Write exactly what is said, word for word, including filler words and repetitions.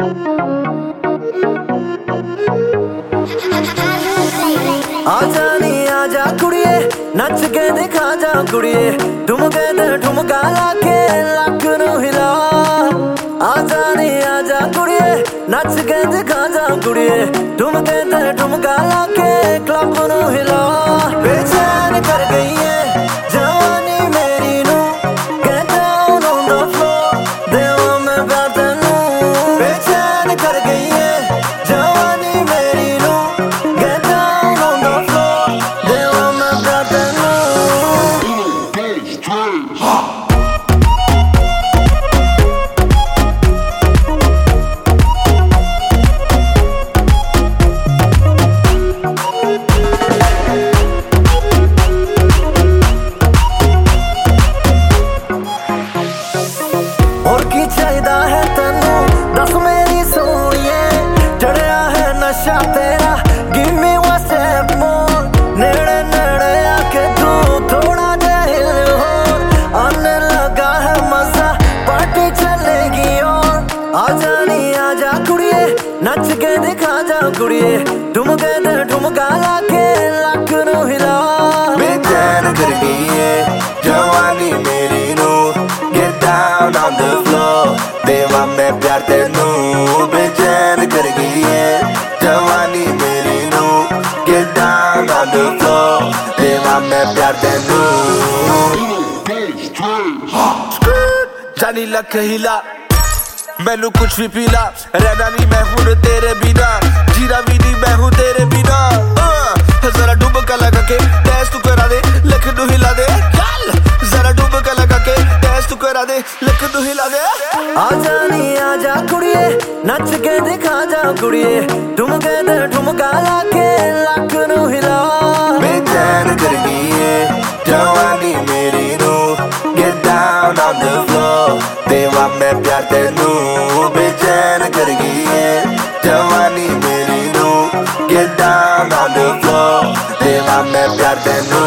आजा नी आजा कुड़िए नच के दिखा जा कुड़िए ठुमके ते ठुमका लाके लक नू हिला। आजा नी आजा कुड़िए नच के दिखा जा कुड़िए ठुमके ते ठुमका लाके क्लब नू हिला। बेचैन कर गई है जवानी मेरी नू get down on the floor देवा मैं प्यार तेनू। बेचैन कर गई है जवानी मेरी नू get down on the floor देवा मैं प्यार तेनू। और की चाहिदा है तेनू दस मेरी सोनिए चढ़िया है नशा तेरा give me one step more. नेड़े नेड़े आके तू थोड़ा जा हिल होर आने लगा है मजा पार्टी चलेगी और। आजा नी आजा कुड़िए नच के दिखा जा कुड़िए ठुमके ते ठुमका लाके लक नू हिला। बेचैन कर गई है जवानी मेरी नू get down on the floor देवा मैं प्यार तेनू। बेचैन कर गई है जवानी मेरी नू get down on the floor देवा मैं प्यार तेनू। जानी लख हिला मैनू कुछ भी पीला रहना नहीं मैं हूं तेरे बिना जीना भी नहीं मैं हूं तेरे बिना। जरा डुबका लगा के टेस्ट तू करा दे लख नू हिला दे जरा डुबका लगा के टेस्ट तू करा दे लख नू हिला दे। आजा नी आजा कुड़िए नच के दिखा जा कुड़िए ठुमके ते ठुमका लाके लक नू हिला। बेचैन कर गई है जवानी मेरी नू get down on the floor देवा मैं प्यार तेनू। बेचैन कर गई है जवानी मेरी नू get down on the floor देवा मैं प्यार तेनू।